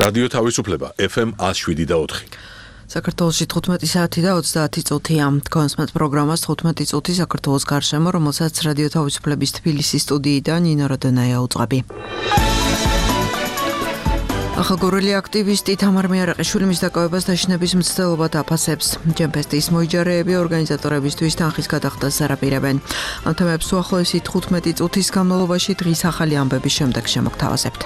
რადიო თავისუფლება FM 107.4. საქართველოში 15 საათი და 30 წუთია. კონსმეთ პროგრამას 15 წუთი საქართველოს გარშემო, რომელსაც რადიო თავისუფლების თბილისის სტუდიიდან ნინო როდონაია უძღვები. ახალგორელი აქტივისტი თამარ მიარაყიშვილი მის დაკავებას დაშინების მცდელობა დაფასებს. ჯემფესტის მოიჯარეები ორგანიზატორებისთვის თანხის გადახდას არაპირებენ. ამ თემებს უახლოესი 15 წუთის განმავლობაში დღის ახალი ამბების შემდეგ შემოგთავაზებთ.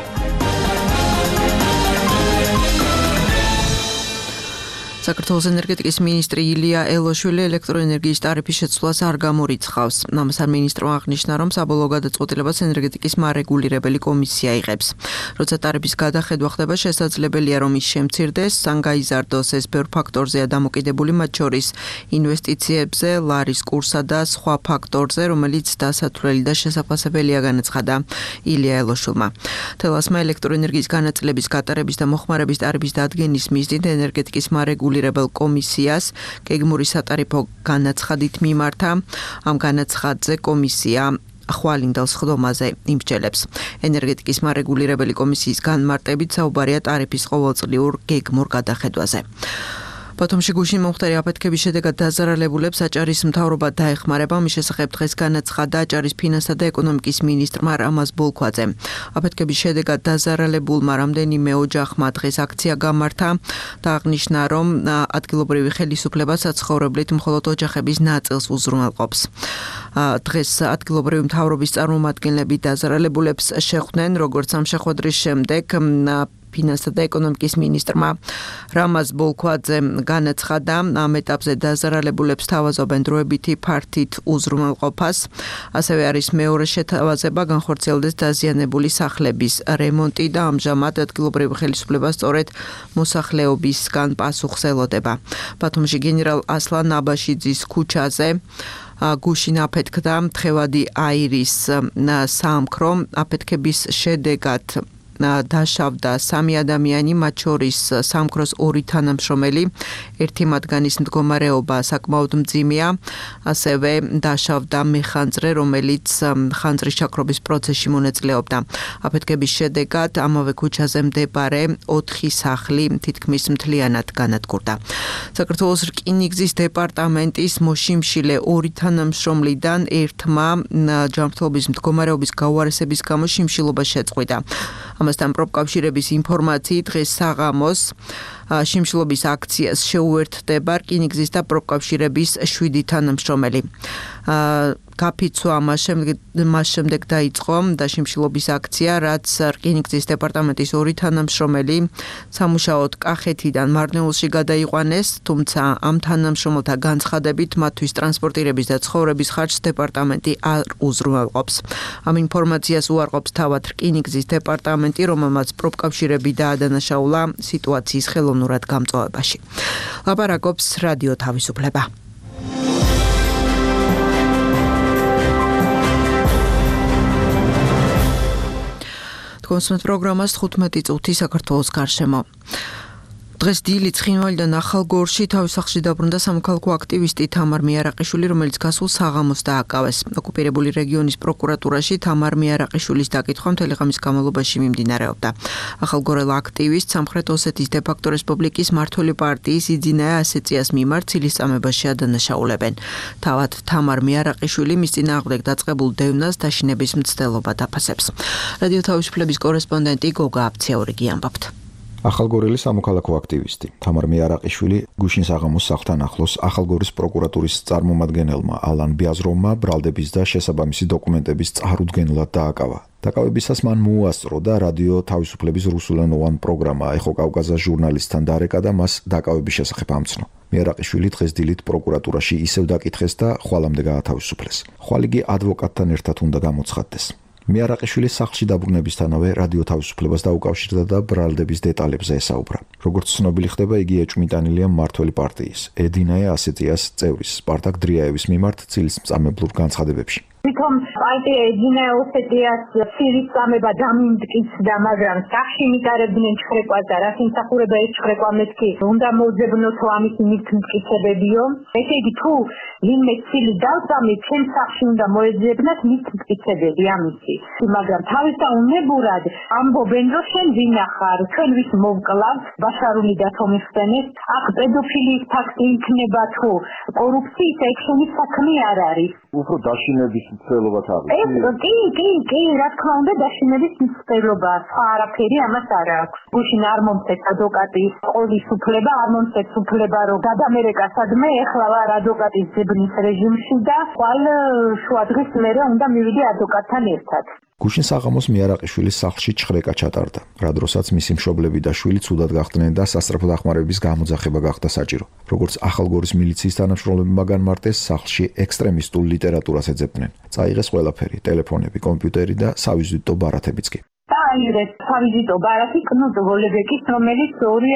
საქართველოს ენერგეტიკის მინისტრი ილია ელოშვილი ელექტროენერგიის ტარიფის შეცვლას არ გამორიცხავს. ამასთან მინისტრმა აღნიშნა, რომ საბოლოო გადაწყვეტილებას ენერგეტიკის მარეგულირებელი კომისია იღებს. როცა ტარიფის გადახედვა ხდება, შესაძლებელია, რომ ის შემცირდეს, ან გაიზარდოს. ეს ბევრ ფაქტორზეა დამოკიდებული, მათ შორის ინვესტიციებზე, ლარის კურსსა და სხვა ფაქტორზე, რომელიც დასათვლელი და შესაფასებელია, განაცხადა ილია ელოშვილმა. თელასმა ელექტროენერგიის განაწილების გატარების და მოხმარების ტარიფის დადგენის მიზნით ენერგეტიკის მარეგულირებელი კომისიას გეგმური სატარიფო განაცხადით მიმართა. ამ განაცხადზე კომისია ხვალინდელ სხდომაზე იმსჯელებს. ენერგეტიკის მარეგულირებელი კომისიის განმარტებით საუბარია ტარიფის ყოველწლიურ გეგმურ გადახედვაზე. ბათუმში გუშინ მომხდარი აფეთქების შედეგად დაზარალებულებს აჭარის მთავრობა დაეხმარება. მის შესახებ დღეს განაცხადა აჭარის ფინანსთა და ეკონომიკის მინისტრმა რამაზ ბოლქვაძემ. აფეთქების შედეგად დაზარალებულმა რამდენიმე ოჯახმა დღეს აქცია გამართა და აღნიშნა, რომ ადგილობრივი ხელისუფლება საცხოვრებლით მხოლოდ ოჯახების ნაწილს უზრუნველყოფს. დღეს ადგილობრივი მთავრობის წარმომადგენლები დაზარალებულებს შეხვდნენ, როგორც ამ შეხვედრის შემდეგ ფინანსთა და ეკონომიკის მინისტრმა რამაზ ბოლქვაძემ განაცხადა, ამ ეტაპზე დაზარალებულებს თავაზობენ დროებითი ფართით უზრუნველყოფას. ასევე არის მეორე შეთავაზება განხორციელდეს დაზიანებული სახლების რემონტი და ამჟამად ადგილობრივი ხელისუფლება სწორედ მოსახლეობისგან პასუხს ელოდება. ბათუმში გენერალ ასლან აბაშიძის ქუჩაზე გუშინ აფეთქდა თხევადი აირის საამქრო. აფეთქების შედეგად დაშავდა 3 ადამიანი, მათ შორის საამქროს 2 თანამშრომელი. ერთი მათგანის მდგომარეობა საკმაოდ მძიმეა. ასევე დაშავდა მეხანძრე, რომელიც ხანძრის ჩაქრობის პროცესში მონაწილეობდა. აფეთქების შედეგად ამავე ქუჩაზე მდებარე 4 სახლი თითქმის მთლიანად განადგურდა. საქართველოს რკინიგზის დეპარტამენტის მოშიმშილე 2 თანამშრომლიდან ერთმა ჯანმრთელობის მდგომარეობის გაუარესების გამო შიმშილობა შეწყვიტა. ამასთან პროფკავშირების ინფორმაციით დღეს საღამოს შიმშილობის აქციას შეუერთდება რკინიგზის და პროფკავშირების 7 თანამშრომელი. გაფიცვა მას შემდეგ დაიწყო და შიმშილობის აქცია, რაც რკინიგზის დეპარტამენტის 2 თანამშრომელი სამუშაოდ კახეთიდან მარნეულში გადაიყვანეს, თუმცა ამ თანამშრომელთა განცხადებით მათთვის ტრანსპორტირების და ცხოვრების ხარჯს დეპარტამენტი არ უზრუნველყოფს. ამ ინფორმაციას უარყოფს თავად რკინიგზის დეპარტამენტი, რომელმაც პროფკავშირები დაადანაშაულა სიტუაციის ხელოვნურად გამწვავებაში. ლაპარაკობს რადიო თავისუფლება. კონსმეთ პროგრამას 15 წუთი საქართველოს გარშემო. დღეს დილით ცხინვალიდან ახალგორში თავის სახლში დაბრუნდა სამოქალაქო აქტივისტი თამარ მიარაყიშვილი, რომელიც გასულ საღამოს დააკავეს. ოკუპირებული რეგიონის პროკურატურაში თამარ მიარაყიშვილის დაკითხვა მთელი ღამის განმავლობაში მიმდინარეობდა. ახალგორელ აქტივისტს სამხრეთ ოსეთის დე-ფაქტო რესპუბლიკის მმართველი პარტიის იძინაია ასეციას მიმართ ცილისწამებაში ადანაშაულებენ. თავად თამარ მიარაყიშვილი მის წინააღმდეგ დაწყებულ დევნას დაშინების მცდელობა დაფასებს. რადიო თავისუფლების კორესპონდენტი გოგა აბციაურიგი ამბობთ. ახალგორელი სამოქალაქო აქტივისტი თამარ მიარაყიშვილი გუშინ საღამოს სახლთან ახლოს ახალგორის პროკურატურის წარმომადგენელმა ალან ბიაზროვმა ბრალდების და შესაბამისი დოკუმენტების წარუდგენლად დააკავა. დაკავებისას მან მოუასწრო და რადიო თავისუფლების რუსულენოვან პროგრამა ეხო კავკაზას ჟურნალისტთან დარეკა და მას დაკავების შესახებ ამცნო. მიარაყიშვილი დღეს დილით პროკურატურაში ისევ დაკითხეს და ხვალამდე გაათავისუფლეს. ხვალ იგი ადვოკატთან ერთად უნდა გამოცხადდეს. მიარაყიშვილის სახლში დაბრუნებისთანავე რადიო თავისუფლებას დაუკავშირდა და ბრალდების დეტალებზე ესაუბრა. როგორც ცნობილი ხდება, იგი ეჭვმიტანილია მმართველი პარტიის ედინაე ასეციას წევრის სპარტაკ დრიაევის მიმართ ცილისწამებლურ განცხადებებში. თვითონ პარტია ეძინა ოსეტიას სირის წამება დამიმტკიცდა, მაგრამ სახში მიტარებდნენ ჩხრეკვას და რაც იმსახურება ეს ჩხრეკვა მეთქი უნდა მოძებნოთო ამის მიტკიცებებიო. ესე იგი თუ ვინმე ცილი დავწამი ჩემ სახში უნდა მოეძებნათ მიტკიცებები ამისი. მაგრამ თავისთავად ამბობენ რომ შენ ვინახარ, ჩვენ ვის მოვკლავთ, ბაშარული დათომიხსენეს, აქ პედოფილიის ფაქტი იქნება თუ კორუფციის ექშენის საქმე არ არის. უფრო დაშინების მცდელობაც არის. კი, რა თქმა უნდა დაშინების მცდელობა, სხვა არაფერი ამას არ აქვს. გუშინ არ მომცეთ ადვოკატის ყოლის უფლება, არ მომცეთ უფლება რომ გადამერეკა სადმე, ეხლა ვარ ადვოკატის ძებნის რეჟიმში და ხვალ შუა დღის მერე უნდა მივიდე ადვოკატთან ერთად. გუშინ საღამოს მიარაყიშვილის სახლში ჩხრეკა ჩატარდა, რა დროსაც მისი მშობლები და შვილი ცუდად გახდნენ და სასწრაფო დახმარების გამოძახება გახდა საჭირო. როგორც ახალგორის მილიციის თანამშრომლებმა განმარტეს, სახლში ექსტრემისტულ ლიტერატურას ეძებდნენ. წაიღეს ყველაფერი, ტელეფონები, კომპიუტერი და სავიზიტო ბარათებიც კი. დააიღეს სავიზიტო ბარათი კნუტ ვოლებეკის, რომელიც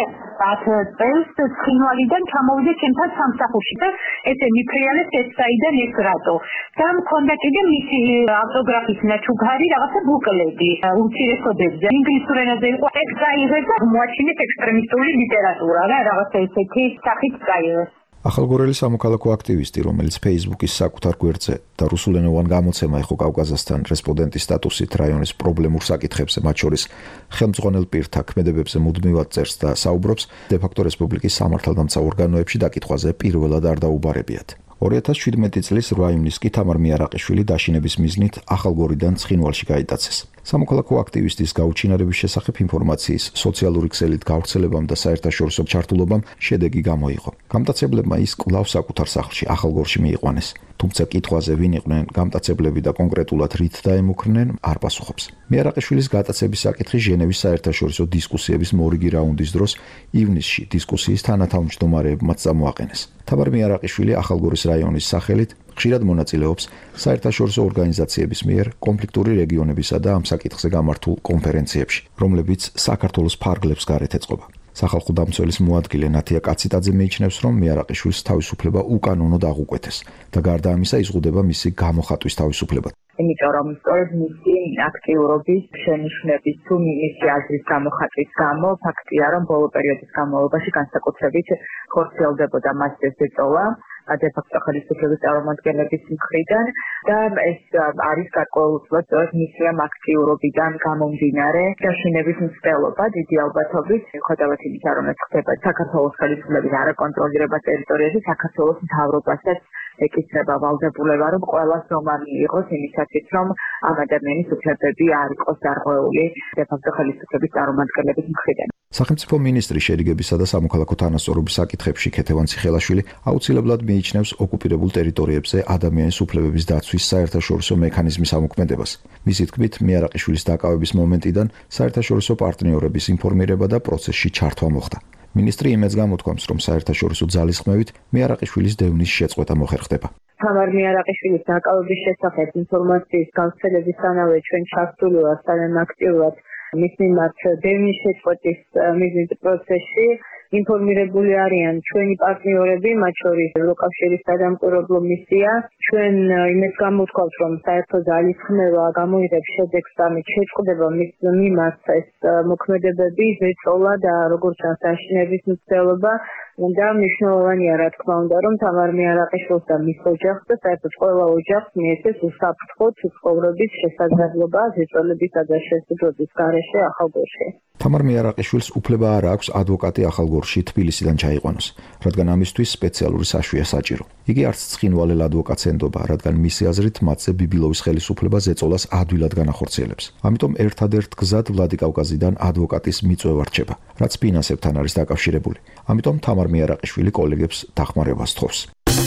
2010 წელს ცხინვალიდან ჩამოვიდა ჩემთან სამსახურში და ესე მიფრიალეს ეს საიდან ეს რატო. და მქონდა კიდე მისი ავტოგრაფის ნაჩუქარი რაღაცა ბუკლეტი უმცირესობებზე. ინგლისურ ენაზე იყო, ეს წაიღეს და მოაჩინეს ექსტრემისტული ლიტერატურა რა, რაღაცა ესეთი სახით წაიღეს. ახალგორელი სამოქალაქო აქტივისტი, რომელიც Facebook-ის საკუთარ გვერდზე და რუსულენოვან გამოცემა ეხო კავკაზასთან რესპონდენტის სტატუსით რაიონის პრობლემურ საკითხებზე, მათ შორის ხელმძღვანელ პირთა ქმედებებზე მუდმივად წერს და საუბრობს, დე-ფაქტო რესპუბლიკის სამართალდამცავ ორგანოებში დაკითხვაზე პირველად არ დაუბარებიათ. 2017 წლის 8 ივნისს კი თამარ მიარაყიშვილი დაშინების მიზნით ახალგორიდან ცხინვალში გაიტაცეს. სამოქალაქო აქტივისტის გაუჩინარების შესახებ ინფორმაციის სოციალური ქსელით გავრცელებამ და საერთაშორისო ჩართულობამ შედეგი გამოიღო. გამტაცებლებმა ის კვლავ საკუთარ სახლში ახალგორში მიიყვანეს. თუმცა კითხვაზე ვინ იყვნენ გამტაცებლები და კონკრეტულად რით დაემუქრნენ, არ პასუხობს. მიარაყიშვილის გატაცების საკითხი ჟენევის საერთაშორისო დისკუსიების მორიგი რაუნდის დროს ივნისში დისკუსიის თანათავმჯდომარეებმაც წამოაყენეს. თამარ მიარაყიშვილი ახალგორის რაიონის სახელით ხშირად მონაწილეობს საერთაშორისო ორგანიზაციების მიერ კონფლიქტური რეგიონებისა და ამ საკითხზე გამართულ კონფერენციებში, რომლებიც საქართველოს ფარგლებს გარეთ ეწყობა. სახალხო დამცველის მოადგილე ნათია კაციტაძე მიიჩნევს, რომ მიარაყიშვილის თავისუფლება უკანონოდ აღუკვეთეს და გარდა ამისა იზღუდება მისი გამოხატვის თავისუფლება. იმიტომ რომ სწორედ მისი აქტიურობის შენიშვნების თუ მისი აზრის გამოხატვის გამო ფაქტია, რომ ბოლო პერიოდის განმავლობაში განსაკუთრებით ხორციელდებოდა მასზე ზეწოლა დე-ფაქტო ხელისუფლების წარმომადგენლების მხრიდან და ეს არის გარკვეულწილად სწორედ მისი ამ აქტიურობიდან გამომდინარე დაშინების მცდელობა დიდი ალბათობით მიუხედავად იმისა, რომ ეს ხდება საქართველოს ხელისუფლების არაკონტროლირებად ტერიტორიაზე, საქართველოს მთავრობასაც ეკისრება ვალდებულება, რომ ყველა ზომანი იყოს იმისათვის, რომ ამ ადამიანის უფლებები არ იყოს დარღვეული დე-ფაქტო ხელისუფლების წარმომადგენლების მხრიდან. სახელმწიფო მინისტრი შერიგებისა და სამოქალაქო თანასწორობის საკითხებში ქეთევან ციხელაშვილი აუცილებლად მიიჩნევს ოკუპირებულ ტერიტორიებზე ადამიანის უფლებების დაცვის საერთაშორისო მექანიზმის ამოქმედებას. მისი თქმით, მიარაყიშვილის დაკავების მომენტიდან საერთაშორისო პარტნიორების ინფორმირება და პროცესში ჩართვა მოხდა. მინისტრი იმედს გამოთქვამს, რომ საერთაშორისო ძალისხმევით მიარაყიშვილის დევნის შეწყვეტა მოხერხდება. თამარ მიარაყიშვილის დაკავების შესახებ ინფორმაციის გავრცელებისთანავე ჩვენ ჩართული ვართ ძალიან აქტიურად მის მიმართ დევნის შეწყვეტის მიზნით პროცესში. ინფორმირებული არიან ჩვენი პარტნიორები, მათ შორის ევროკავშირის სადამკვირვებლო მისია. ჩვენ იმედს გამოთქვავთ, რომ საერთო ძალისხმევა გამოიღებს შედეგს და შეწყვეტება მის მიმართ ეს მოქმედებები, ზეწოლა და როგორც ჩანს დაშინების მცდელობა. და მნიშვნელოვანია რა თქმა უნდა, რომ თამარ მიარაყიშვილს და მის ოჯახს და საერთოდ ყველა ოჯახს მიეცეს უსაფრთხო ცხოვრების შესაძლებლობა ზეწოლებისა და შესაძლებლობის გარეშე ახალგორში. თამარ მიარაყიშვილს უფლება არ აქვს ადვოკატი ახალგორში თბილისიდან ჩაიყვანოს, რადგან ამისთვის სპეციალური საშვია საჭირო. იგი არც ცხინვალელ ადვოკატს ენდობა, რადგან მისი აზრით მათზე ბიბილოვის ხელისუფლება ზეწოლას ადვილად განახორციელებს. ამიტომ ერთადერთ გზად ვლადიკავკაზიდან ადვოკატის მიწვევა რჩება, რაც ფინანსებთან არის დაკავშირებული. ამიტომ თამარ მიარაყიშვილი კოლეგებს დახმარებას თხოვს.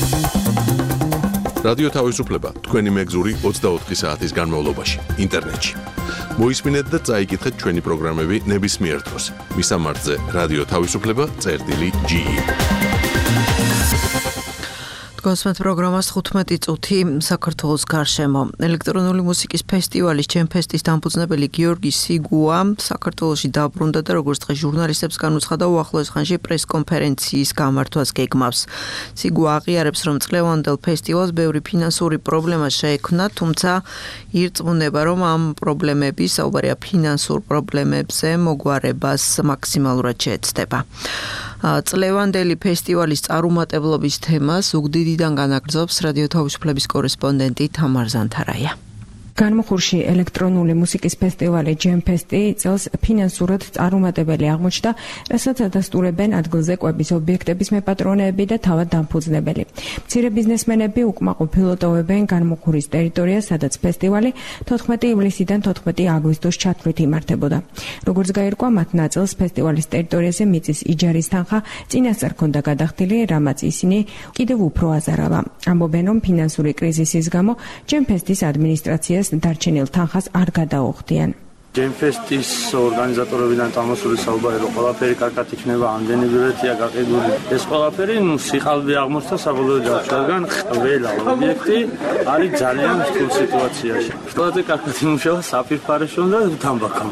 რადიო თავისუფლება თქვენი მეგზური 24 საათის განმავლობაში ინტერნეტში. მოისმინეთ და წაიკითხეთ ჩვენი პროგრამები ნებისმიერ დროს. მისამართზე რადიო თავისუფლება.ge გასვენთ პროგრამას 15 წუთი საქართველოს გარშემო. ელექტრონული მუსიკის ფესტივალის ჯემფესტის დამფუძნებელი გიორგი სიგუა საქართველოში დაბრუნდა და როგორც დღეს ჟურნალისტებს განუცხადა უახლოეს ხანში პრესკონფერენციის გამართვას გეგმავს. სიგუა აღიარებს, რომ წლევანდელ ფესტივალს ბევრი ფინანსური პრობლემა შეექმნა, თუმცა ირწმუნება, რომ ამ პრობლემების, საუბარია ფინანსურ პრობლემებზე, მოგვარებას მაქსიმალურად შეეცდება. წლევანდელი ფესტივალის წარუმატებლობის თემას უგდიდიდან განაგრძობს რადიო თავისუფლების კორესპონდენტი თამარ ზანთარაია. განმუხურში ელექტრონული მუსიკის ფესტივალი ჯემფესტი წელს ფინანსურად წარუმატებელი აღმოჩნდა, რასაც ადასტურებენ ადგილზე კვების ობიექტების მეპატრონეები და თავად დამფუძნებელი. მცირე ბიზნესმენები უკმაყოფილო ტოვებენ განმუხურის ტერიტორიას, სადაც ფესტივალი 14 ივლისიდან 14 აგვისტოს ჩათვლით იმართებოდა. როგორც გაირკვა, მათ ნაწილს ფესტივალის ტერიტორიაზე მიწის იჯარის თანხა წინასწარ ჰქონდა გადახდილი, რამაც ისინი კიდევ უფრო აზარავა. ამბობენ, რომ ფინანსური კრიზისის გამო ჯემფესტის ადმინისტრაციას დარჩენილ თანხას არ გადაუხდიან. ჯემფესტის ორგანიზატორებიდან წამოსული საუბარი, რომ ყველაფერი კარგად იქნება, ამდენი ბილეთია გაყიდული. ეს ყველაფერი სიყალბე აღმოჩნდა საბოლოო ჯამში, რადგან ყველა ობიექტი არის ძალიან რთულ სიტუაციაში. ყველაზე კარგად იმუშავა საფირფარეშო და თამბაქო.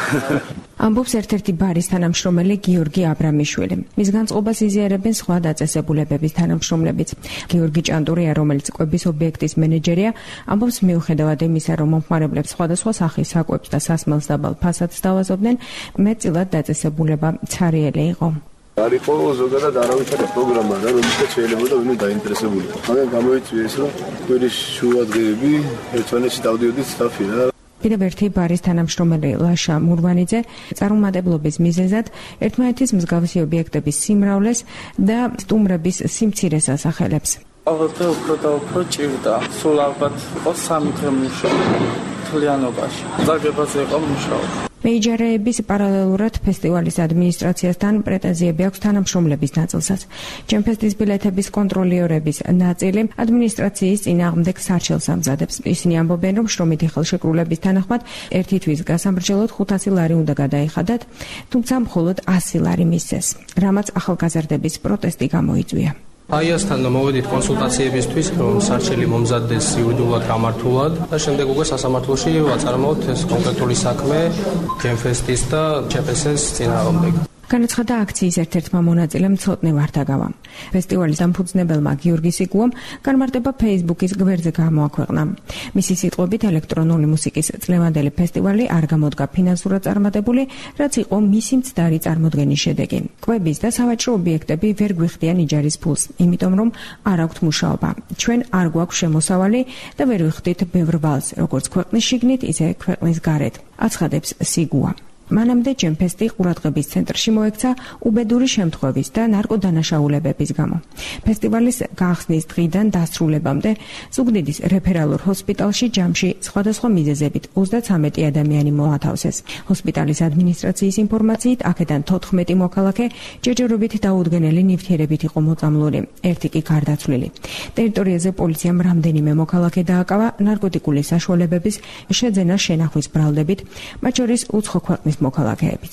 ამბობს ერთ-ერთი ბარის თანამშრომელი გიორგი აბრამიშვილი. მის განწყობას იზიარებენ სხვა დაწესებულებების თანამშრომლებიც. გიორგი ჭანტურია, რომელიც კვების ობიექტის მენეჯერია, ამბობს, მიუხედავად იმისა, რომ მომხმარებლებს სხვადასხვა სახის საკვებს და სასმელს დაბალ ფასადს დავაზობდნენ, მეტწილად დაწესებულება ცარიელი იყო. არისო ზოგადად არავითარი პროგრამა და რომელსაც შეიძლება ვინმე დაინტერესებული. მაგრამ გამოიწვია ის, რომ კვირის შუადღეები ერთმანეთში დავდიოდით სტაფი რა. კიდევ ერთი ბარის თანამშრომელი ლაშა მურვანიძე წარუმატებლობის მიზეზად ერთმანეთის მსგავსი ობიექტების სიმრავლეს და სტუმრების სიმცირეს ასახელებს. ყოველდღე უფრო და უფრო ჭირდა. სულ ალბათ იყო 3 დღე მუშაობა თლიანობაში. ზაგებაზე იყო მუშაობა. მეიჯარეების პარალელურად ფესტივალის ადმინისტრაციასთან პრეტენზიები აქვს თანამშრომლების ნაწილსაც. ჯემფესტის ბილეთების კონტროლიორების ნაწილი ადმინისტრაციის წინააღმდეგ სარჩელს ამზადებს. ისინი ამბობენ, რომ შრომითი ხელშეკრულების თანახმად ერთი თვის გასამრჯელოდ 500 ლარი უნდა გადაიხადათ, თუმცა მხოლოდ 100 ლარი მისცეს, რამაც ახალგაზრდების პროტესტი გამოიწვია. აიასთან მოვედით კონსულტაციებისთვის, რომ სარჩელი მომზადდეს იურიდიულად გამართულად და შემდეგ უკვე სასამართლოში ვაწარმოოთ ეს კონკრეტული საქმე ჯემფესტის და ЧПС-ის წინააღმდეგ. განაცხადა აქციის ერთ-ერთმა მონაწილემ ცოტნე ვარდაგავა. ფესტივალის დამფუძნებელმა გიორგი სიგუამ განმარტება Facebook-ის გვერდზე გამოაქვეყნა. მისი სიტყვებით, ელექტრონული მუსიკის წლევანდელი ფესტივალი არ გამოდგა ფინანსურად წარმატებული, რაც იყო მისი მცდარი წარმოდგენის შედეგი. კვების და სავაჭრო ობიექტები ვერ გვიხდიან იჯარის ფულს, იმიტომ რომ არ აქვთ მუშაობა. ჩვენ არ გვაქვს შემოსავალი და ვერ ვიხდით ბევრ ვალს, როგორც ქვეყნის შიგნით, ისე ქვეყნის გარეთ, აცხადებს სიგუა. მანამდე ჯემფესტი ყურადღების ცენტრში მოექცა უბედური შემთხვევის და ნარკოდანაშაულებების გამო. ფესტივალის გახსნის დღიდან დასრულებამდე ზუგდიდის რეფერალურ ჰოსპიტალში ჯამში სხვადასხვა მიზეზებით 33 ადამიანი მოათავსეს. ჰოსპიტალის ადმინისტრაციის ინფორმაციით, აქედან 14 მოქალაქე ჯერჯერობით დაუდგენელი ნივთიერებით იყო მოწამლული, ერთი კი გარდაცვლილი. ტერიტორიაზე პოლიციამ რამდენიმე მოქალაქე დააკავა ნარკოტიკული საშუალებების შეძენა შენახვის ბრალდებით, მათ შორის უცხო ქვეყნის მოქალაქეებიც.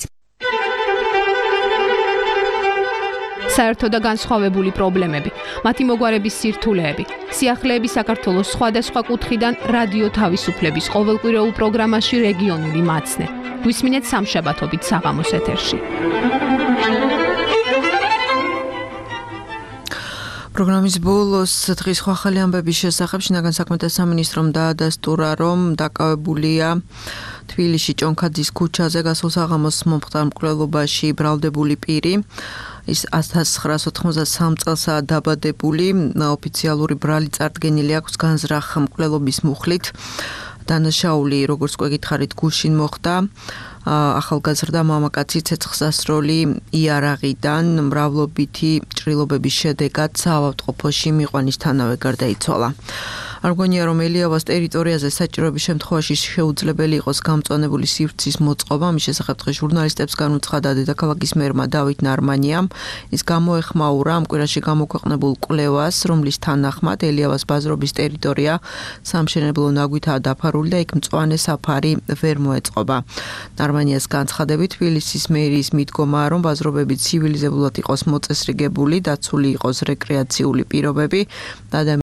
საერთო და განსხვავებული პრობლემები, მათი მოგვარების სირთულეები, სიახლეები საქართველოს სხვადასხვა კუთხიდან რადიო თავისუფლების ყოველკვირეულ პროგრამაში რეგიონული მაცნე. გვისმინეთ სამშაბათობით საღამოს ეთერში. პროგრამის ბოლოს დღის ახალი ამბების შესახებ შინაგან საქმეთა სამინისტრომ დაადასტურა, რომ დაკავებულია თბილისში ჭონქაძის ქუჩაზე გასულ საღამოს მომხდარ მკვლელობაში ბრალდებული პირი. ის 1993 წელსაა დაბადებული, ოფიციალური ბრალი წარდგენილი აქვს განზრახ მკვლელობის მუხლით. დანაშაული, როგორც გვეკითხარით, გუშინ მოხდა. ახალგაზრდა მამაკაცი ცეცხლსასროლი იარაღიდან მრავლობითი ჭრილობების შედეგად საავადმყოფოში მიყანისთანავე გარდაიცვალა. არ გონია რომ ელიავას ტერიტორიაზე საჭიროების შემთხვევაში შეუძლებელი იყოს გამწვანებული სივრცის მოწყობა. ამის შესახებ დღეს ჟურნალისტებს განუცხადა დედაქალაქის მერმა დავით ნარმანიამ. ის გამოეხმაურა ამ კვირაში გამოქვეყნებულ კვლევას, რომლის თანახმად ელიავას ბაზრობის ტერიტორია სამშენებლო ნაგვითაა დაფარული და იქ მწვანე საფარი ვერ მოეწყობა. ნარმანიას განცხადებით თბილისის მერიის მიდგომაა, რომ ბაზრობები ცივილიზებულად იყოს მოწესრიგებული, დაცული იყოს რეკრეაციული პირობები და